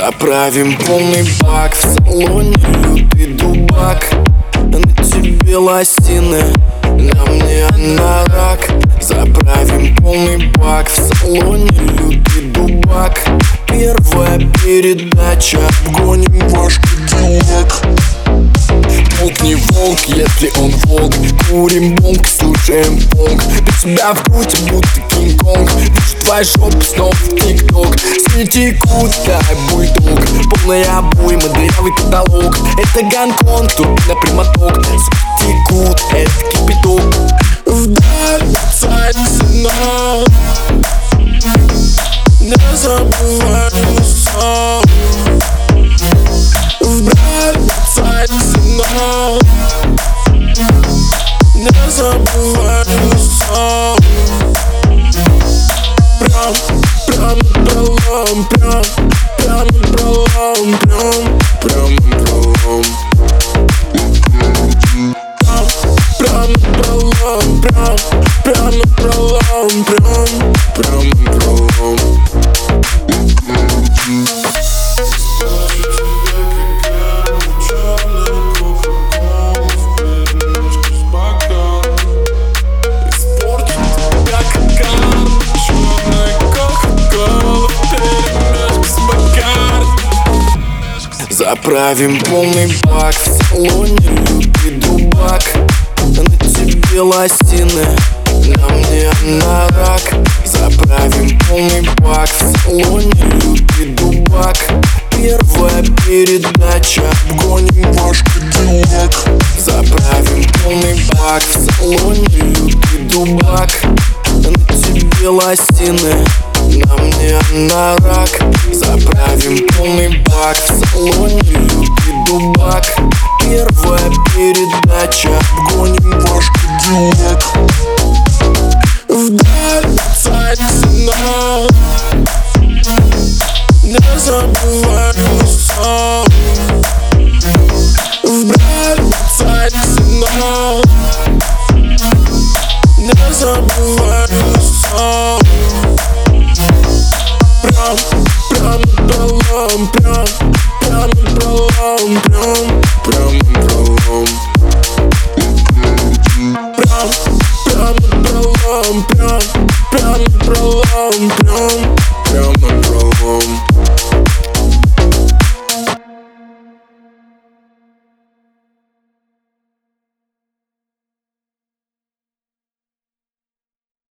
Заправим полный бак, в салоне лютый дубак. На тебе лосины, на мне анорак. Заправим полный бак, в салоне лютый дубак. Первая передача, обгоним ваш кадиллак. Волк не волк, если он волк. Курим бонг, слушаем понг. До тебя в пути, будто Кинг-Конг. Вижу твои жопы снова в ТикТок. Сни текут, как бульдог. Полная обойма, дырявый потолок. Это Гонконг, турбина прямоток. Суки текут, это кипяток. Вдаль царь цена. Не забывай сон. Вдаль царь цена. Не забывай сон. Прям пролом, прям пролом, прям пролом. Прям пролом, прям пролом, прям пролом. Заправим полный бак, в салоне лютый дубак. На тебе лосины, на мне анорак. Заправим полный бак, в салоне лютый дубак. Первая передача, обгоним ваш кадиллак. Заправим полный бак, в салоне лютый дубак. На тебе лосины, на мне анорак. Заправим полный бак, в салоне лютый дубак. Первая передача, обгоним ваш кадиллак. Вдаль царь цена. Не забывай сон. Вдаль царь цена. Не забывай сон. Прям пролом, прям пролом, прям пролом. Прям пролом, прям пролом, прям